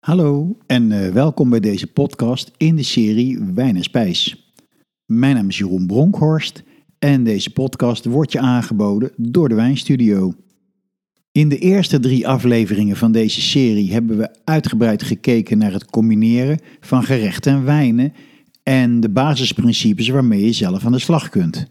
Hallo en welkom bij deze podcast in de serie Wijn en Spijs. Mijn naam is Jeroen Bronkhorst en deze podcast wordt je aangeboden door de Wijnstudio. In de eerste 3 afleveringen van deze serie hebben we uitgebreid gekeken naar het combineren van gerechten en wijnen en de basisprincipes waarmee je zelf aan de slag kunt.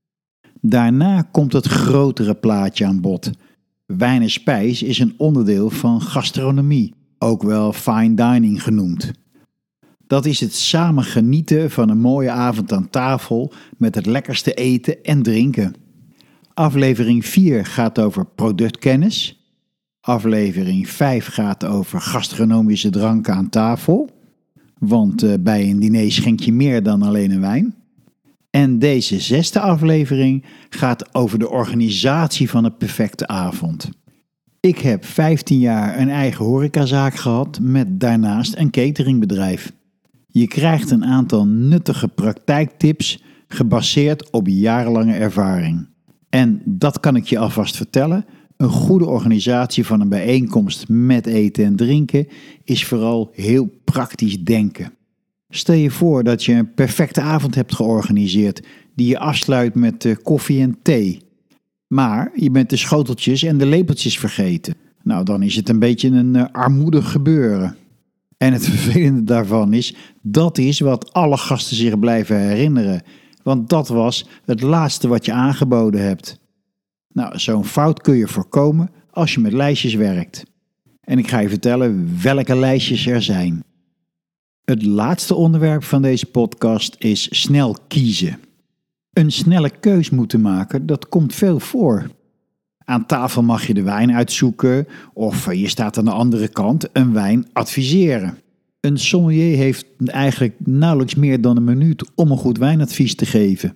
Daarna komt het grotere plaatje aan bod. Wijn en spijs is een onderdeel van gastronomie, ook wel fine dining genoemd. Dat is het samen genieten van een mooie avond aan tafel met het lekkerste eten en drinken. Aflevering 4 gaat over productkennis. Aflevering 5 gaat over gastronomische dranken aan tafel. Want bij een diner schenk je meer dan alleen een wijn. En deze 6e aflevering gaat over de organisatie van een perfecte avond. Ik heb 15 jaar een eigen horecazaak gehad met daarnaast een cateringbedrijf. Je krijgt een aantal nuttige praktijktips gebaseerd op jarenlange ervaring. En dat kan ik je alvast vertellen, een goede organisatie van een bijeenkomst met eten en drinken is vooral heel praktisch denken. Stel je voor dat je een perfecte avond hebt georganiseerd die je afsluit met koffie en thee. Maar je bent de schoteltjes en de lepeltjes vergeten. Nou, dan is het een beetje een armoedig gebeuren. En het vervelende daarvan is, dat is wat alle gasten zich blijven herinneren. Want dat was het laatste wat je aangeboden hebt. Nou, zo'n fout kun je voorkomen als je met lijstjes werkt. En ik ga je vertellen welke lijstjes er zijn. Het laatste onderwerp van deze podcast is snel kiezen. Een snelle keus moeten maken, dat komt veel voor. Aan tafel mag je de wijn uitzoeken of je staat aan de andere kant een wijn adviseren. Een sommelier heeft eigenlijk nauwelijks meer dan een minuut om een goed wijnadvies te geven.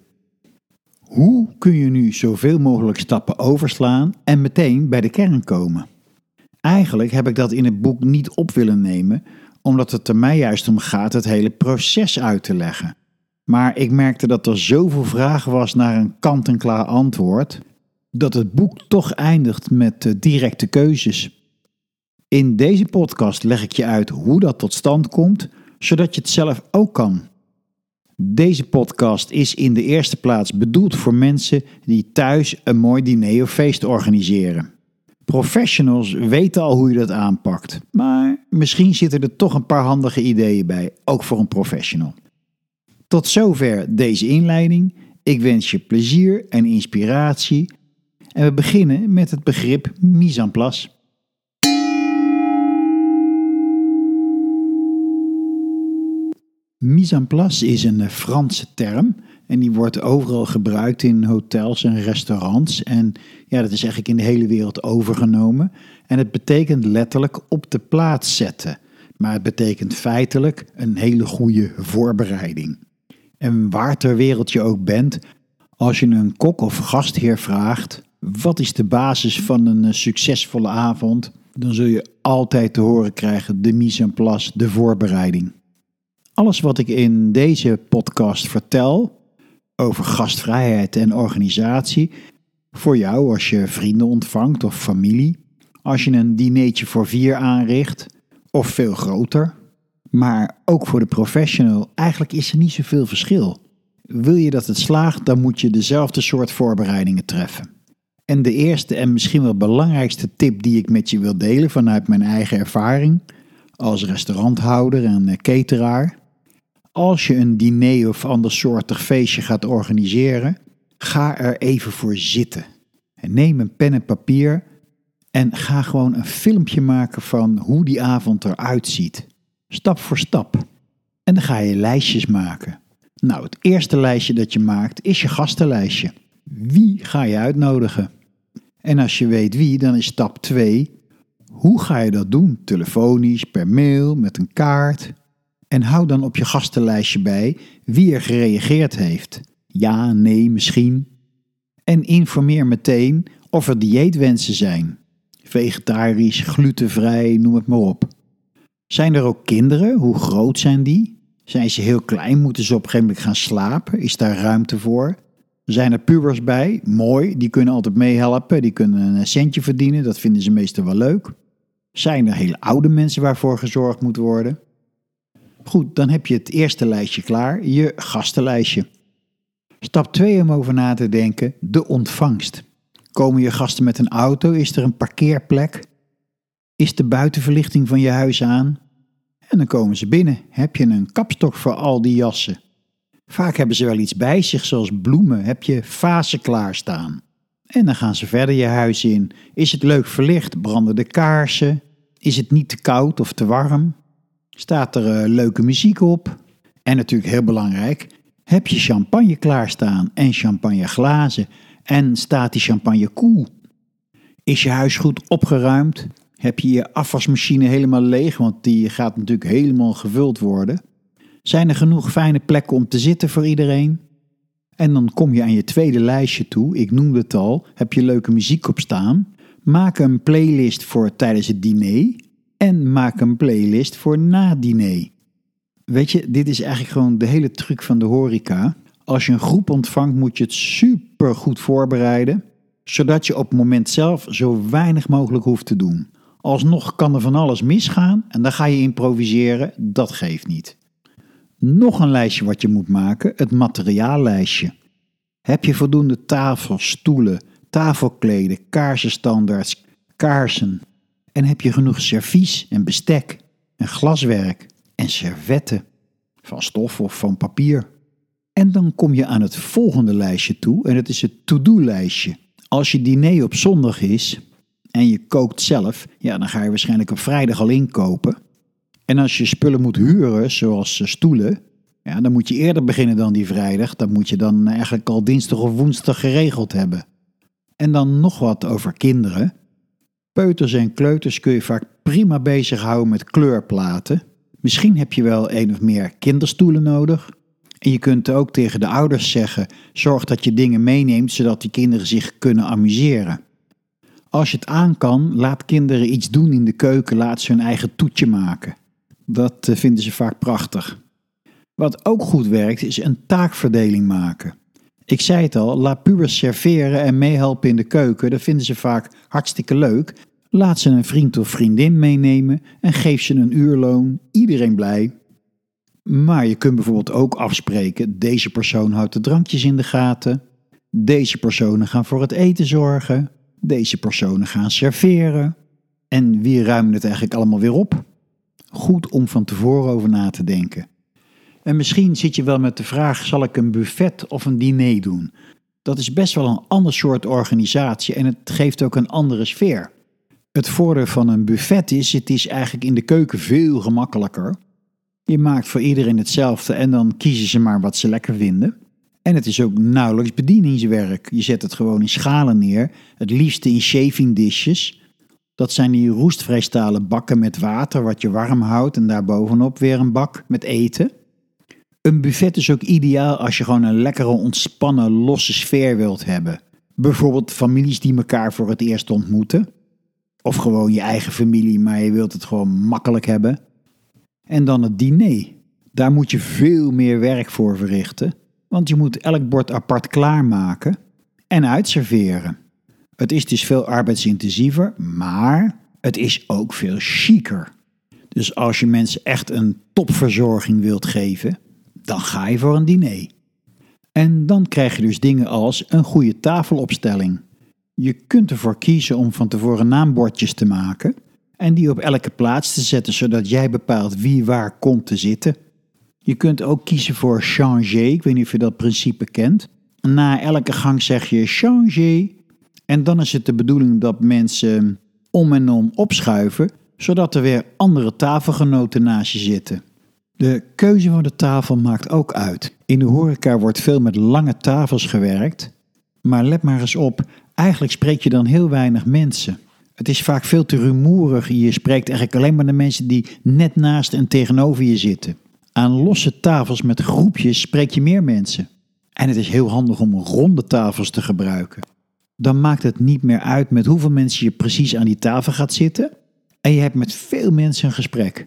Hoe kun je nu zoveel mogelijk stappen overslaan en meteen bij de kern komen? Eigenlijk heb ik dat in het boek niet op willen nemen, omdat het er mij juist om gaat het hele proces uit te leggen. Maar ik merkte dat er zoveel vragen was naar een kant-en-klaar antwoord, dat het boek toch eindigt met directe keuzes. In deze podcast leg ik je uit hoe dat tot stand komt, zodat je het zelf ook kan. Deze podcast is in de eerste plaats bedoeld voor mensen die thuis een mooi diner of feest organiseren. Professionals weten al hoe je dat aanpakt, maar misschien zitten er toch een paar handige ideeën bij, ook voor een professional. Tot zover deze inleiding. Ik wens je plezier en inspiratie. En we beginnen met het begrip mise en place. Mise en place is een Franse term en die wordt overal gebruikt in hotels en restaurants. En ja, dat is eigenlijk in de hele wereld overgenomen. En het betekent letterlijk op de plaats zetten. Maar het betekent feitelijk een hele goede voorbereiding. En waar ter wereld je ook bent, als je een kok of gastheer vraagt, wat is de basis van een succesvolle avond, dan zul je altijd te horen krijgen de mise en place, de voorbereiding. Alles wat ik in deze podcast vertel over gastvrijheid en organisatie, voor jou als je vrienden ontvangt of familie, als je een dinertje voor 4 aanricht of veel groter, maar ook voor de professional, eigenlijk is er niet zoveel verschil. Wil je dat het slaagt, dan moet je dezelfde soort voorbereidingen treffen. En de eerste en misschien wel belangrijkste tip die ik met je wil delen vanuit mijn eigen ervaring als restauranthouder en cateraar. Als je een diner of ander soortig feestje gaat organiseren, ga er even voor zitten. En neem een pen en papier en ga gewoon een filmpje maken van hoe die avond eruit ziet. Stap voor stap. En dan ga je lijstjes maken. Nou, het eerste lijstje dat je maakt is je gastenlijstje. Wie ga je uitnodigen? En als je weet wie, dan is stap 2. Hoe ga je dat doen? Telefonisch, per mail, met een kaart? En hou dan op je gastenlijstje bij wie er gereageerd heeft. Ja, nee, misschien. En informeer meteen of er dieetwensen zijn. Vegetarisch, glutenvrij, noem het maar op. Zijn er ook kinderen? Hoe groot zijn die? Zijn ze heel klein? Moeten ze op een gegeven moment gaan slapen? Is daar ruimte voor? Zijn er pubers bij? Mooi, die kunnen altijd meehelpen. Die kunnen een centje verdienen. Dat vinden ze meestal wel leuk. Zijn er hele oude mensen waarvoor gezorgd moet worden? Goed, dan heb je het eerste lijstje klaar, je gastenlijstje. Stap 2 om over na te denken, de ontvangst. Komen je gasten met een auto? Is er een parkeerplek? Is de buitenverlichting van je huis aan? En dan komen ze binnen. Heb je een kapstok voor al die jassen? Vaak hebben ze wel iets bij zich, zoals bloemen. Heb je vazen klaarstaan? En dan gaan ze verder je huis in. Is het leuk verlicht? Branden de kaarsen? Is het niet te koud of te warm? Staat er leuke muziek op? En natuurlijk heel belangrijk, heb je champagne klaarstaan en champagneglazen? En staat die champagne koel? Is je huis goed opgeruimd? Heb je je afwasmachine helemaal leeg, want die gaat natuurlijk helemaal gevuld worden? Zijn er genoeg fijne plekken om te zitten voor iedereen? En dan kom je aan je tweede lijstje toe, ik noemde het al, heb je leuke muziek op staan? Maak een playlist voor tijdens het diner en maak een playlist voor na diner. Weet je, dit is eigenlijk gewoon de hele truc van de horeca. Als je een groep ontvangt moet je het super goed voorbereiden, zodat je op het moment zelf zo weinig mogelijk hoeft te doen. Alsnog kan er van alles misgaan en dan ga je improviseren, dat geeft niet. Nog een lijstje wat je moet maken, het materiaallijstje. Heb je voldoende tafels, stoelen, tafelkleden, kaarsenstandaards, kaarsen? En heb je genoeg servies en bestek en glaswerk en servetten van stof of van papier? En dan kom je aan het volgende lijstje toe en dat is het to-do-lijstje. Als je diner op zondag is en je kookt zelf, ja, dan ga je waarschijnlijk op vrijdag al inkopen. En als je spullen moet huren, zoals stoelen, ja, dan moet je eerder beginnen dan die vrijdag. Dat moet je dan eigenlijk al dinsdag of woensdag geregeld hebben. En dan nog wat over kinderen. Peuters en kleuters kun je vaak prima bezighouden met kleurplaten. Misschien heb je wel 1 of meer kinderstoelen nodig. En je kunt ook tegen de ouders zeggen, zorg dat je dingen meeneemt, zodat die kinderen zich kunnen amuseren. Als je het aan kan, laat kinderen iets doen in de keuken, laat ze hun eigen toetje maken. Dat vinden ze vaak prachtig. Wat ook goed werkt, is een taakverdeling maken. Ik zei het al, laat pubers serveren en meehelpen in de keuken, dat vinden ze vaak hartstikke leuk. Laat ze een vriend of vriendin meenemen en geef ze een uurloon, iedereen blij. Maar je kunt bijvoorbeeld ook afspreken, deze persoon houdt de drankjes in de gaten, deze personen gaan voor het eten zorgen, deze personen gaan serveren. En wie ruimen het eigenlijk allemaal weer op? Goed om van tevoren over na te denken. En misschien zit je wel met de vraag, zal ik een buffet of een diner doen? Dat is best wel een ander soort organisatie en het geeft ook een andere sfeer. Het voordeel van een buffet is, het is eigenlijk in de keuken veel gemakkelijker. Je maakt voor iedereen hetzelfde en dan kiezen ze maar wat ze lekker vinden. En het is ook nauwelijks bedieningswerk. Je zet het gewoon in schalen neer, het liefste in shaving dishes. Dat zijn die roestvrijstalen bakken met water wat je warm houdt en daarbovenop weer een bak met eten. Een buffet is ook ideaal als je gewoon een lekkere, ontspannen, losse sfeer wilt hebben. Bijvoorbeeld families die elkaar voor het eerst ontmoeten. Of gewoon je eigen familie, maar je wilt het gewoon makkelijk hebben. En dan het diner. Daar moet je veel meer werk voor verrichten, want je moet elk bord apart klaarmaken en uitserveren. Het is dus veel arbeidsintensiever, maar het is ook veel chiquer. Dus als je mensen echt een topverzorging wilt geven, dan ga je voor een diner. En dan krijg je dus dingen als een goede tafelopstelling. Je kunt ervoor kiezen om van tevoren naambordjes te maken en die op elke plaats te zetten, zodat jij bepaalt wie waar komt te zitten. Je kunt ook kiezen voor changer, ik weet niet of je dat principe kent. Na elke gang zeg je changer en dan is het de bedoeling dat mensen om en om opschuiven, zodat er weer andere tafelgenoten naast je zitten. De keuze van de tafel maakt ook uit. In de horeca wordt veel met lange tafels gewerkt, maar let maar eens op, eigenlijk spreek je dan heel weinig mensen. Het is vaak veel te rumoerig, je spreekt eigenlijk alleen maar de mensen die net naast en tegenover je zitten. Aan losse tafels met groepjes spreek je meer mensen. En het is heel handig om ronde tafels te gebruiken. Dan maakt het niet meer uit met hoeveel mensen je precies aan die tafel gaat zitten en je hebt met veel mensen een gesprek.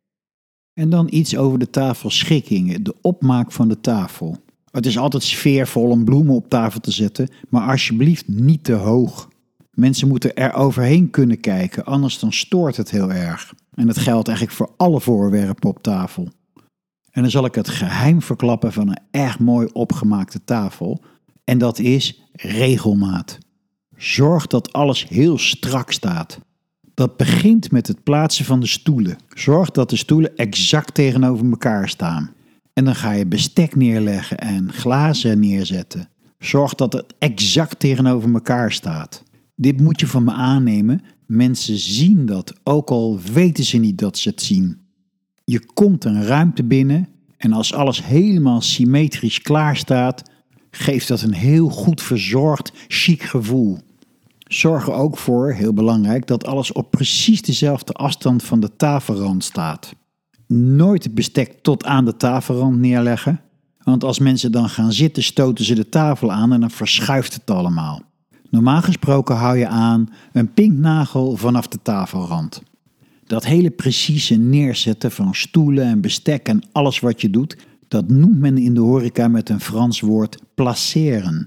En dan iets over de tafelschikkingen, de opmaak van de tafel. Het is altijd sfeervol om bloemen op tafel te zetten, maar alsjeblieft niet te hoog. Mensen moeten er overheen kunnen kijken, anders dan stoort het heel erg. En dat geldt eigenlijk voor alle voorwerpen op tafel. En dan zal ik het geheim verklappen van een erg mooi opgemaakte tafel. En dat is regelmaat. Zorg dat alles heel strak staat. Dat begint met het plaatsen van de stoelen. Zorg dat de stoelen exact tegenover elkaar staan. En dan ga je bestek neerleggen en glazen neerzetten. Zorg dat het exact tegenover elkaar staat. Dit moet je van me aannemen. Mensen zien dat, ook al weten ze niet dat ze het zien. Je komt een ruimte binnen en als alles helemaal symmetrisch klaar staat, geeft dat een heel goed verzorgd, chic gevoel. Zorg er ook voor, heel belangrijk, dat alles op precies dezelfde afstand van de tafelrand staat. Nooit het bestek tot aan de tafelrand neerleggen, want als mensen dan gaan zitten stoten ze de tafel aan en dan verschuift het allemaal. Normaal gesproken hou je aan een pinknagel vanaf de tafelrand. Dat hele precieze neerzetten van stoelen en bestek en alles wat je doet, dat noemt men in de horeca met een Frans woord placeren.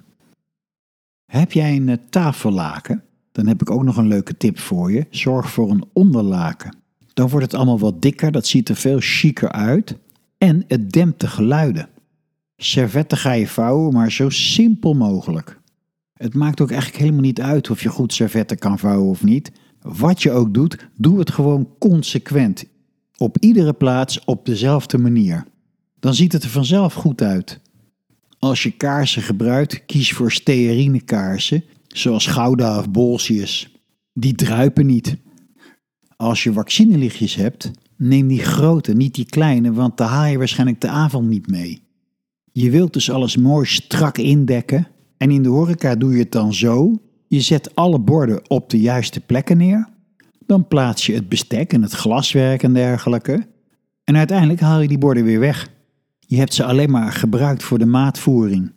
Heb jij een tafellaken? Dan heb ik ook nog een leuke tip voor je. Zorg voor een onderlaken. Dan wordt het allemaal wat dikker, dat ziet er veel chiquer uit en het dempt de geluiden. Servetten ga je vouwen, maar zo simpel mogelijk. Het maakt ook eigenlijk helemaal niet uit of je goed servetten kan vouwen of niet. Wat je ook doet, doe het gewoon consequent. Op iedere plaats op dezelfde manier. Dan ziet het er vanzelf goed uit. Als je kaarsen gebruikt, kies voor stearine kaarsen, zoals Gouda of Bolsius. Die druipen niet. Als je vaccinelichtjes hebt, neem die grote, niet die kleine, want daar haal je waarschijnlijk de avond niet mee. Je wilt dus alles mooi strak indekken en in de horeca doe je het dan zo. Je zet alle borden op de juiste plekken neer. Dan plaats je het bestek en het glaswerk en dergelijke. En uiteindelijk haal je die borden weer weg. Je hebt ze alleen maar gebruikt voor de maatvoering.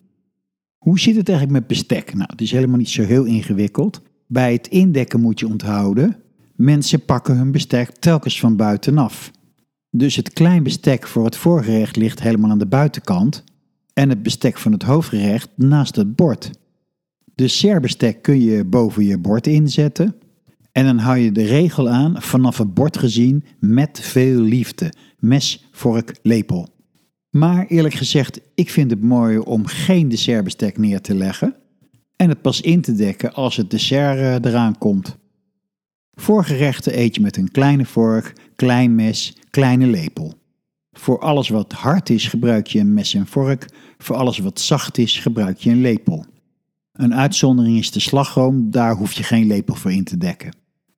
Hoe zit het eigenlijk met bestek? Nou, het is helemaal niet zo heel ingewikkeld. Bij het indekken moet je onthouden. Mensen pakken hun bestek telkens van buitenaf. Dus het klein bestek voor het voorgerecht ligt helemaal aan de buitenkant. En het bestek van het hoofdgerecht naast het bord. De dessertbestek kun je boven je bord inzetten. En dan hou je de regel aan, vanaf het bord gezien, met veel liefde. Mes, vork, lepel. Maar eerlijk gezegd, ik vind het mooi om geen dessertbestek neer te leggen. En het pas in te dekken als het dessert eraan komt. Voorgerechten eet je met een kleine vork, klein mes, kleine lepel. Voor alles wat hard is gebruik je een mes en vork. Voor alles wat zacht is gebruik je een lepel. Een uitzondering is de slagroom, daar hoef je geen lepel voor in te dekken.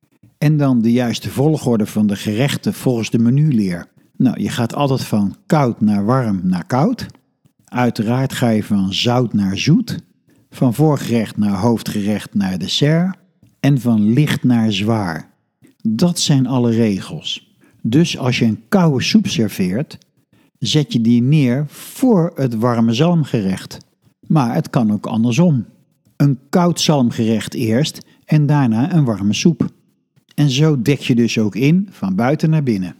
En dan de juiste volgorde van de gerechten volgens de menuleer. Nou, je gaat altijd van koud naar warm naar koud. Uiteraard ga je van zout naar zoet. Van voorgerecht naar hoofdgerecht naar dessert. En van licht naar zwaar. Dat zijn alle regels. Dus als je een koude soep serveert, zet je die neer voor het warme zalmgerecht. Maar het kan ook andersom. Een koud zalmgerecht eerst en daarna een warme soep. En zo dek je dus ook in van buiten naar binnen.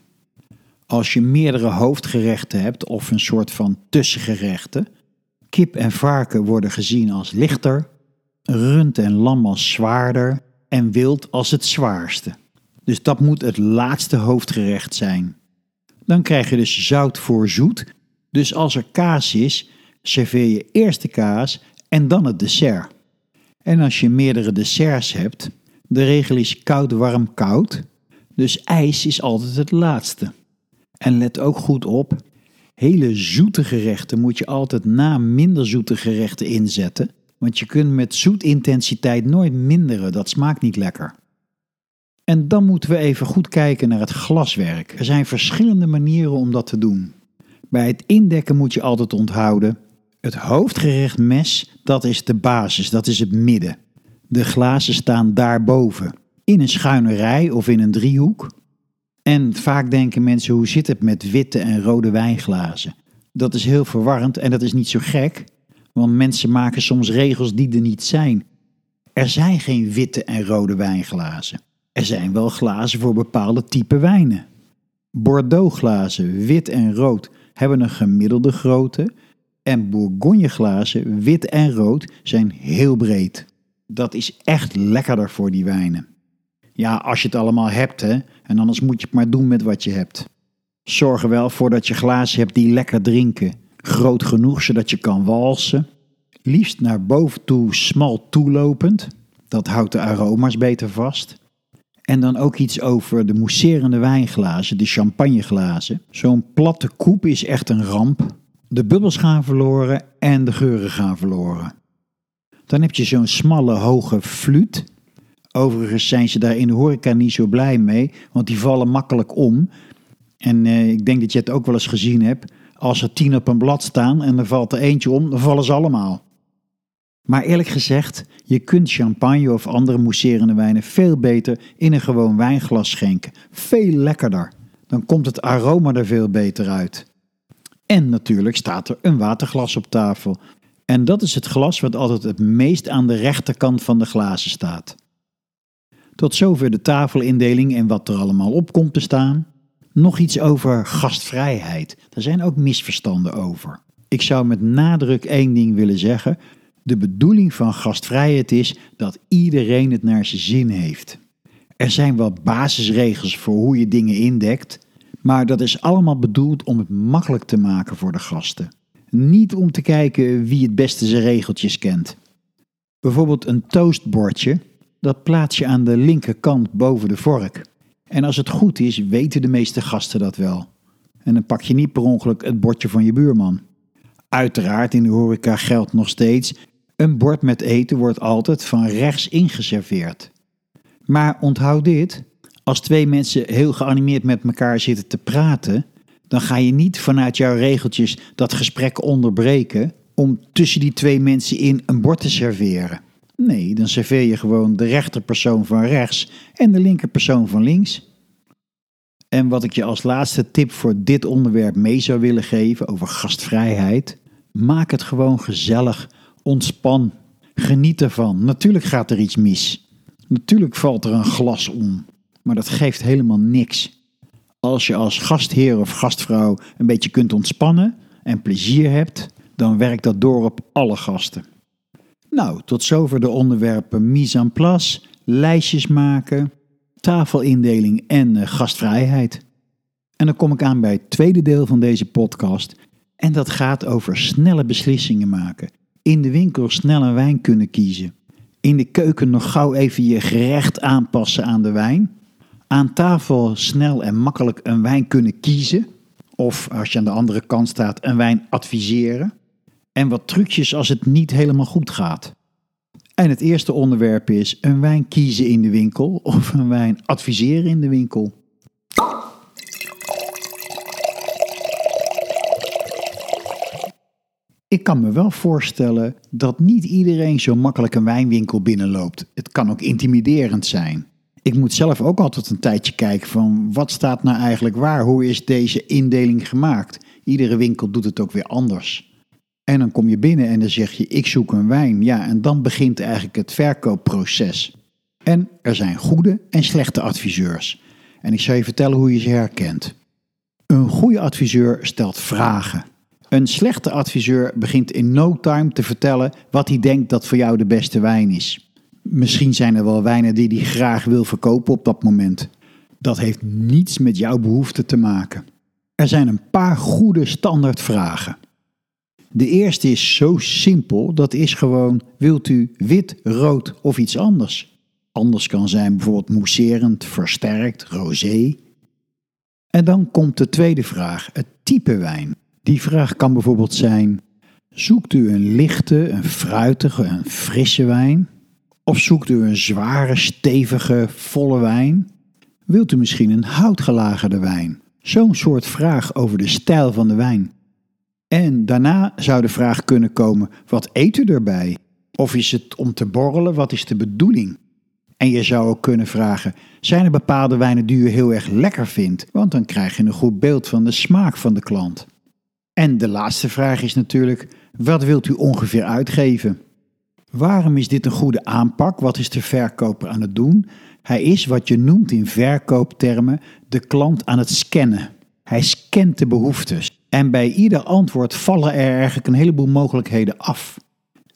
Als je meerdere hoofdgerechten hebt of een soort van tussengerechten, kip en varken worden gezien als lichter, rund en lam als zwaarder en wild als het zwaarste. Dus dat moet het laatste hoofdgerecht zijn. Dan krijg je dus zout voor zoet. Dus als er kaas is, serveer je eerst de kaas en dan het dessert. En als je meerdere desserts hebt, de regel is koud, warm, koud. Dus ijs is altijd het laatste. En let ook goed op, hele zoete gerechten moet je altijd na minder zoete gerechten inzetten. Want je kunt met zoetintensiteit nooit minderen, dat smaakt niet lekker. En dan moeten we even goed kijken naar het glaswerk. Er zijn verschillende manieren om dat te doen. Bij het indekken moet je altijd onthouden, het hoofdgerecht mes, dat is de basis, dat is het midden. De glazen staan daarboven, in een schuine rij of in een driehoek. En vaak denken mensen, hoe zit het met witte en rode wijnglazen? Dat is heel verwarrend en dat is niet zo gek, want mensen maken soms regels die er niet zijn. Er zijn geen witte en rode wijnglazen. Er zijn wel glazen voor bepaalde type wijnen. Bordeauxglazen, wit en rood, hebben een gemiddelde grootte en Bourgogneglazen, wit en rood, zijn heel breed. Dat is echt lekkerder voor die wijnen. Ja, als je het allemaal hebt, hè. En anders moet je het maar doen met wat je hebt. Zorg er wel voor dat je glazen hebt die lekker drinken. Groot genoeg, zodat je kan walsen. Liefst naar boven toe smal toelopend. Dat houdt de aroma's beter vast. En dan ook iets over de mousserende wijnglazen, de champagneglazen. Zo'n platte koep is echt een ramp. De bubbels gaan verloren en de geuren gaan verloren. Dan heb je zo'n smalle, hoge fluit. Overigens zijn ze daar in de horeca niet zo blij mee, want die vallen makkelijk om. En ik denk dat je het ook wel eens gezien hebt. Als er 10 op een blad staan en er valt er eentje om, dan vallen ze allemaal. Maar eerlijk gezegd, je kunt champagne of andere mousserende wijnen veel beter in een gewoon wijnglas schenken. Veel lekkerder. Dan komt het aroma er veel beter uit. En natuurlijk staat er een waterglas op tafel. En dat is het glas wat altijd het meest aan de rechterkant van de glazen staat. Tot zover de tafelindeling en wat er allemaal op komt te staan. Nog iets over gastvrijheid. Daar zijn ook misverstanden over. Ik zou met nadruk één ding willen zeggen. De bedoeling van gastvrijheid is dat iedereen het naar zijn zin heeft. Er zijn wel basisregels voor hoe je dingen indekt, maar dat is allemaal bedoeld om het makkelijk te maken voor de gasten. Niet om te kijken wie het beste zijn regeltjes kent. Bijvoorbeeld een toastbordje, dat plaats je aan de linkerkant boven de vork. En als het goed is, weten de meeste gasten dat wel. En dan pak je niet per ongeluk het bordje van je buurman. Uiteraard, in de horeca geldt nog steeds, een bord met eten wordt altijd van rechts ingeserveerd. Maar onthoud dit, als 2 mensen heel geanimeerd met elkaar zitten te praten, dan ga je niet vanuit jouw regeltjes dat gesprek onderbreken om tussen die 2 mensen in een bord te serveren. Nee, dan serveer je gewoon de rechterpersoon van rechts en de linkerpersoon van links. En wat ik je als laatste tip voor dit onderwerp mee zou willen geven over gastvrijheid, maak het gewoon gezellig, ontspan, geniet ervan. Natuurlijk gaat er iets mis. Natuurlijk valt er een glas om, maar dat geeft helemaal niks. Als je als gastheer of gastvrouw een beetje kunt ontspannen en plezier hebt, dan werkt dat door op alle gasten. Nou, tot zover de onderwerpen mise en place, lijstjes maken, tafelindeling en gastvrijheid. En dan kom ik aan bij het tweede deel van deze podcast en dat gaat over snelle beslissingen maken. In de winkel snel een wijn kunnen kiezen. In de keuken nog gauw even je gerecht aanpassen aan de wijn. Aan tafel snel en makkelijk een wijn kunnen kiezen. Of als je aan de andere kant staat, een wijn adviseren. En wat trucjes als het niet helemaal goed gaat. En het eerste onderwerp is een wijn kiezen in de winkel of een wijn adviseren in de winkel. Ik kan me wel voorstellen dat niet iedereen zo makkelijk een wijnwinkel binnenloopt. Het kan ook intimiderend zijn. Ik moet zelf ook altijd een tijdje kijken van wat staat nou eigenlijk waar? Hoe is deze indeling gemaakt? Iedere winkel doet het ook weer anders. En dan kom je binnen en dan zeg je ik zoek een wijn. Ja, en dan begint eigenlijk het verkoopproces. En er zijn goede en slechte adviseurs. En ik zal je vertellen hoe je ze herkent. Een goede adviseur stelt vragen. Een slechte adviseur begint in no time te vertellen wat hij denkt dat voor jou de beste wijn is. Misschien zijn er wel wijnen die hij graag wil verkopen op dat moment. Dat heeft niets met jouw behoefte te maken. Er zijn een paar goede standaardvragen. De eerste is zo simpel, dat is gewoon, wilt u wit, rood of iets anders? Anders kan zijn bijvoorbeeld mousserend, versterkt, rosé. En dan komt de tweede vraag, het type wijn. Die vraag kan bijvoorbeeld zijn, zoekt u een lichte, een fruitige, een frisse wijn? Of zoekt u een zware, stevige, volle wijn? Wilt u misschien een houtgelagerde wijn? Zo'n soort vraag over de stijl van de wijn. En daarna zou de vraag kunnen komen, wat eet u erbij? Of is het om te borrelen, wat is de bedoeling? En je zou ook kunnen vragen, zijn er bepaalde wijnen die u heel erg lekker vindt? Want dan krijg je een goed beeld van de smaak van de klant. En de laatste vraag is natuurlijk, wat wilt u ongeveer uitgeven? Waarom is dit een goede aanpak? Wat is de verkoper aan het doen? Hij is wat je noemt in verkooptermen de klant aan het scannen. Hij scant de behoeftes. En bij ieder antwoord vallen er eigenlijk een heleboel mogelijkheden af.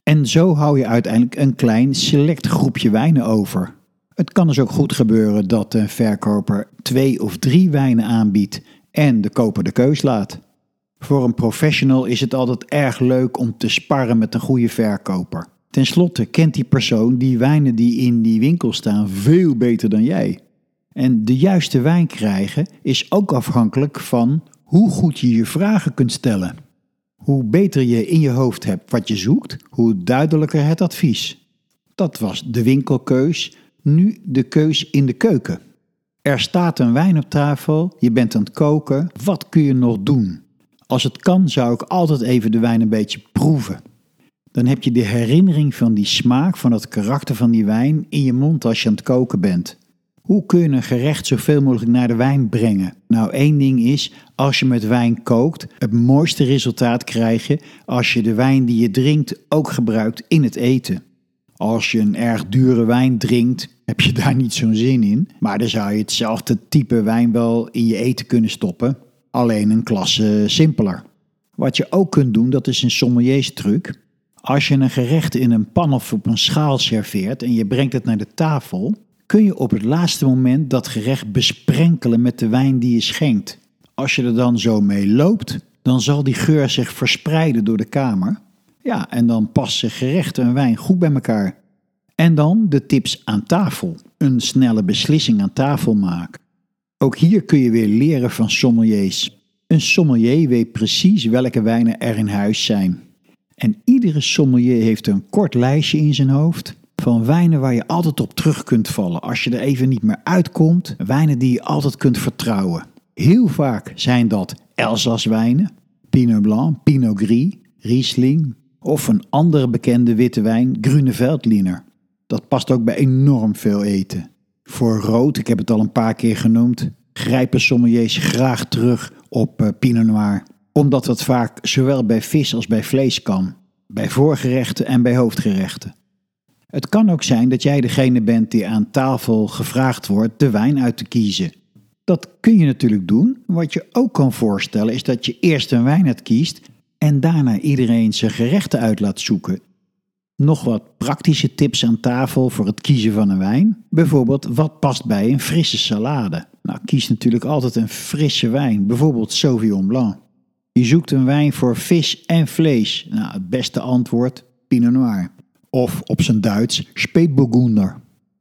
En zo hou je uiteindelijk een klein select groepje wijnen over. Het kan dus ook goed gebeuren dat een verkoper 2 of 3 wijnen aanbiedt en de koper de keus laat. Voor een professional is het altijd erg leuk om te sparren met een goede verkoper. Ten slotte kent die persoon die wijnen die in die winkel staan veel beter dan jij. En de juiste wijn krijgen is ook afhankelijk van hoe goed je je vragen kunt stellen. Hoe beter je in je hoofd hebt wat je zoekt, hoe duidelijker het advies. Dat was de winkelkeus, nu de keus in de keuken. Er staat een wijn op tafel, je bent aan het koken, wat kun je nog doen? Als het kan zou ik altijd even de wijn een beetje proeven. Dan heb je de herinnering van die smaak, van het karakter van die wijn in je mond als je aan het koken bent. Hoe kun je een gerecht zoveel mogelijk naar de wijn brengen? Nou, één ding is, als je met wijn kookt, het mooiste resultaat krijg je als je de wijn die je drinkt ook gebruikt in het eten. Als je een erg dure wijn drinkt, heb je daar niet zo'n zin in. Maar dan zou je hetzelfde type wijn wel in je eten kunnen stoppen, alleen een klasse simpeler. Wat je ook kunt doen, dat is een sommelierstruc. Als je een gerecht in een pan of op een schaal serveert en je brengt het naar de tafel, kun je op het laatste moment dat gerecht besprenkelen met de wijn die je schenkt. Als je er dan zo mee loopt, dan zal die geur zich verspreiden door de kamer. Ja, en dan passen gerecht en wijn goed bij elkaar. En dan de tips aan tafel. Een snelle beslissing aan tafel maken. Ook hier kun je weer leren van sommeliers. Een sommelier weet precies welke wijnen er in huis zijn. En iedere sommelier heeft een kort lijstje in zijn hoofd van wijnen waar je altijd op terug kunt vallen als je er even niet meer uitkomt. Wijnen die je altijd kunt vertrouwen. Heel vaak zijn dat Elzaswijnen, Pinot Blanc, Pinot Gris, Riesling of een andere bekende witte wijn, Grüne Veltliner. Dat past ook bij enorm veel eten. Voor rood, ik heb het al een paar keer genoemd, grijpen sommeliers graag terug op Pinot Noir. Omdat dat vaak zowel bij vis als bij vlees kan. Bij voorgerechten en bij hoofdgerechten. Het kan ook zijn dat jij degene bent die aan tafel gevraagd wordt de wijn uit te kiezen. Dat kun je natuurlijk doen. Wat je ook kan voorstellen is dat je eerst een wijn uitkiest en daarna iedereen zijn gerechten uit laat zoeken. Nog wat praktische tips aan tafel voor het kiezen van een wijn. Bijvoorbeeld, wat past bij een frisse salade? Nou, kies natuurlijk altijd een frisse wijn, bijvoorbeeld Sauvignon Blanc. Je zoekt een wijn voor vis en vlees. Nou, het beste antwoord, Pinot Noir. Of op zijn Duits, Spätburgunder.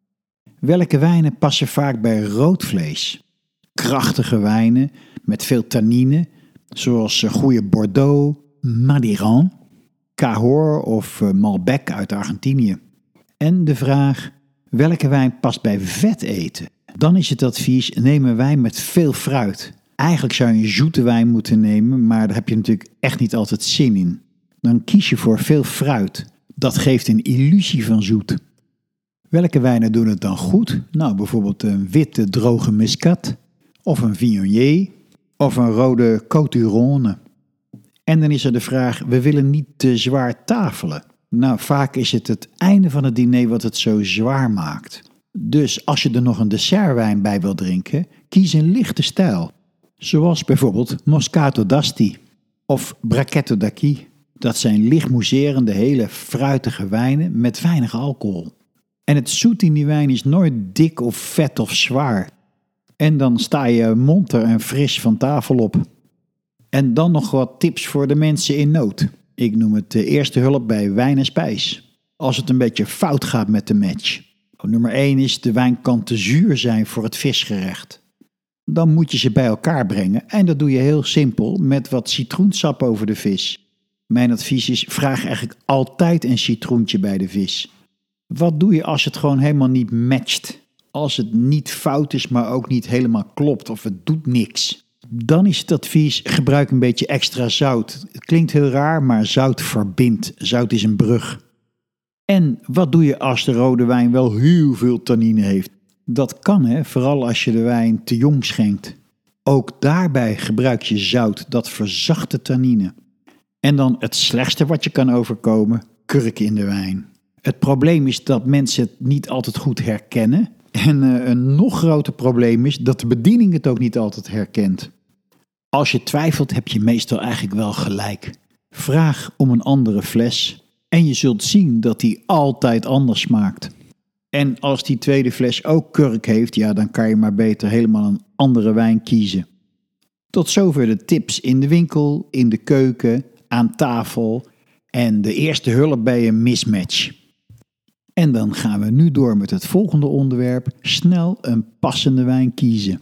Welke wijnen passen vaak bij rood vlees? Krachtige wijnen met veel tannine, zoals goede Bordeaux, Madiran, Cahors of Malbec uit Argentinië. En de vraag, welke wijn past bij vet eten? Dan is het advies, neem een wijn met veel fruit. Eigenlijk zou je een zoete wijn moeten nemen, maar daar heb je natuurlijk echt niet altijd zin in. Dan kies je voor veel fruit. Dat geeft een illusie van zoet. Welke wijnen doen het dan goed? Nou, bijvoorbeeld een witte droge muscat, of een Viognier, of een rode Côte du Rhône. En dan is er de vraag, we willen niet te zwaar tafelen. Nou, vaak is het einde van het diner wat het zo zwaar maakt. Dus als je er nog een dessertwijn bij wil drinken, kies een lichte stijl. Zoals bijvoorbeeld Moscato d'Asti of Brachetto d'Acqui. Dat zijn licht mousserende, hele fruitige wijnen met weinig alcohol. En het zoet in die wijn is nooit dik of vet of zwaar. En dan sta je monter en fris van tafel op. En dan nog wat tips voor de mensen in nood. Ik noem het de eerste hulp bij wijn en spijs. Als het een beetje fout gaat met de match. Nummer 1 is, de wijn kan te zuur zijn voor het visgerecht. Dan moet je ze bij elkaar brengen en dat doe je heel simpel met wat citroensap over de vis. Mijn advies is, vraag eigenlijk altijd een citroentje bij de vis. Wat doe je als het gewoon helemaal niet matcht? Als het niet fout is, maar ook niet helemaal klopt of het doet niks. Dan is het advies, gebruik een beetje extra zout. Het klinkt heel raar, maar zout verbindt. Zout is een brug. En wat doe je als de rode wijn wel heel veel tannine heeft? Dat kan, vooral als je de wijn te jong schenkt. Ook daarbij gebruik je zout, dat verzacht de tannine. En dan het slechtste wat je kan overkomen, kurk in de wijn. Het probleem is dat mensen het niet altijd goed herkennen. En een nog groter probleem is dat de bediening het ook niet altijd herkent. Als je twijfelt, heb je meestal eigenlijk wel gelijk. Vraag om een andere fles En je zult zien dat die altijd anders smaakt. En als die tweede fles ook kurk heeft, ja, dan kan je maar beter helemaal een andere wijn kiezen. Tot zover de tips in de winkel, in de keuken, aan tafel en de eerste hulp bij een mismatch. En dan gaan we nu door met het volgende onderwerp, snel een passende wijn kiezen.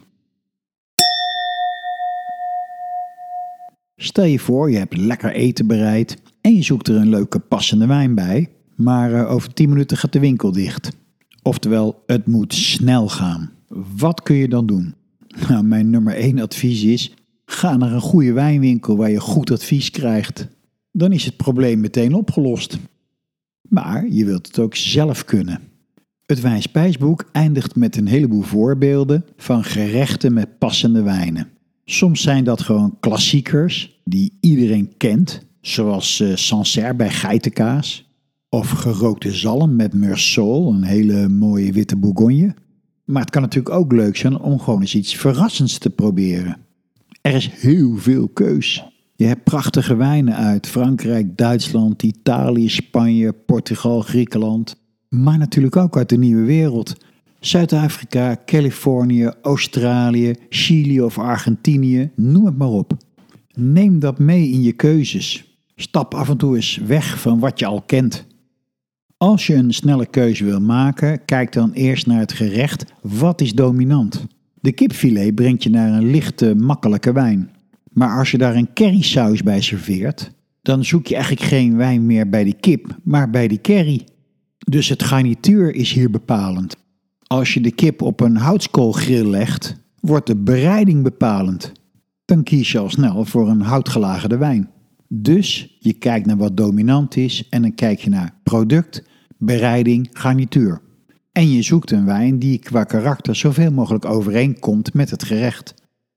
Stel je voor, je hebt lekker eten bereid en je zoekt er een leuke passende wijn bij, maar over 10 minuten gaat de winkel dicht. Oftewel, het moet snel gaan. Wat kun je dan doen? Nou, mijn nummer 1 advies is, ga naar een goede wijnwinkel waar je goed advies krijgt. Dan is het probleem meteen opgelost. Maar je wilt het ook zelf kunnen. Het Wijnspijsboek eindigt met een heleboel voorbeelden van gerechten met passende wijnen. Soms zijn dat gewoon klassiekers die iedereen kent, zoals Sancerre bij geitenkaas. Of gerookte zalm met Meursault, een hele mooie witte bourgogne. Maar het kan natuurlijk ook leuk zijn om gewoon eens iets verrassends te proberen. Er is heel veel keus. Je hebt prachtige wijnen uit Frankrijk, Duitsland, Italië, Spanje, Portugal, Griekenland. Maar natuurlijk ook uit de nieuwe wereld. Zuid-Afrika, Californië, Australië, Chili of Argentinië, noem het maar op. Neem dat mee in je keuzes. Stap af en toe eens weg van wat je al kent. Als je een snelle keuze wil maken, kijk dan eerst naar het gerecht. Wat is dominant? De kipfilet brengt je naar een lichte, makkelijke wijn. Maar als je daar een currysaus bij serveert, dan zoek je eigenlijk geen wijn meer bij die kip, maar bij die curry. Dus het garnituur is hier bepalend. Als je de kip op een houtskoolgrill legt, wordt de bereiding bepalend. Dan kies je al snel voor een houtgelagerde wijn. Dus je kijkt naar wat dominant is en dan kijk je naar product, bereiding, garnituur. En je zoekt een wijn die qua karakter zoveel mogelijk overeenkomt met het gerecht.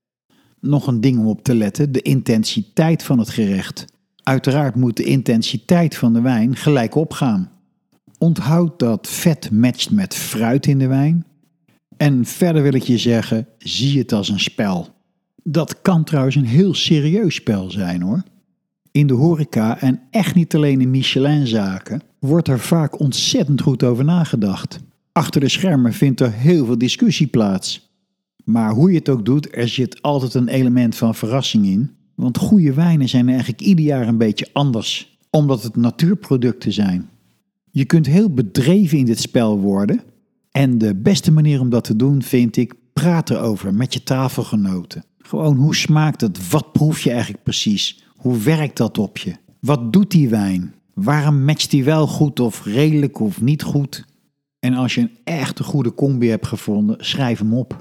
Nog een ding om op te letten, de intensiteit van het gerecht. Uiteraard moet de intensiteit van de wijn gelijk opgaan. Onthoud dat vet matcht met fruit in de wijn. En verder wil ik je zeggen, zie het als een spel. Dat kan trouwens een heel serieus spel zijn hoor. In de horeca en echt niet alleen in Michelinzaken wordt er vaak ontzettend goed over nagedacht. Achter de schermen vindt er heel veel discussie plaats. Maar hoe je het ook doet, er zit altijd een element van verrassing in. Want goede wijnen zijn eigenlijk ieder jaar een beetje anders, omdat het natuurproducten zijn. Je kunt heel bedreven in dit spel worden. En de beste manier om dat te doen vind ik, praat erover met je tafelgenoten. Gewoon, hoe smaakt het? Wat proef je eigenlijk precies? Hoe werkt dat op je? Wat doet die wijn? Waarom matcht die wel goed of redelijk of niet goed? En als je een echte goede combi hebt gevonden, schrijf hem op.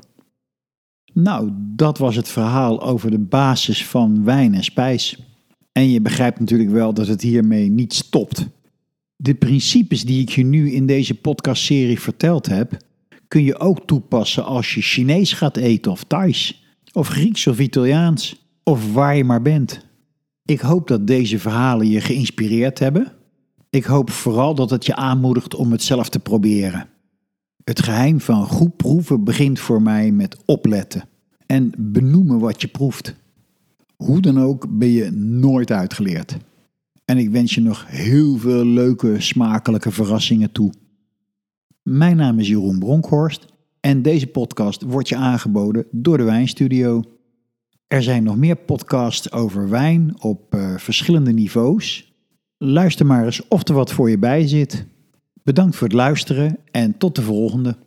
Nou, dat was het verhaal over de basis van wijn en spijs. En je begrijpt natuurlijk wel dat het hiermee niet stopt. De principes die ik je nu in deze podcastserie verteld heb, kun je ook toepassen als je Chinees gaat eten of Thais, of Grieks of Italiaans, of waar je maar bent. Ik hoop dat deze verhalen je geïnspireerd hebben. Ik hoop vooral dat het je aanmoedigt om het zelf te proberen. Het geheim van goed proeven begint voor mij met opletten en benoemen wat je proeft. Hoe dan ook ben je nooit uitgeleerd. En ik wens je nog heel veel leuke, smakelijke verrassingen toe. Mijn naam is Jeroen Bronkhorst en deze podcast wordt je aangeboden door de Wijnstudio. Er zijn nog meer podcasts over wijn op verschillende niveaus. Luister maar eens of er wat voor je bij zit. Bedankt voor het luisteren en tot de volgende.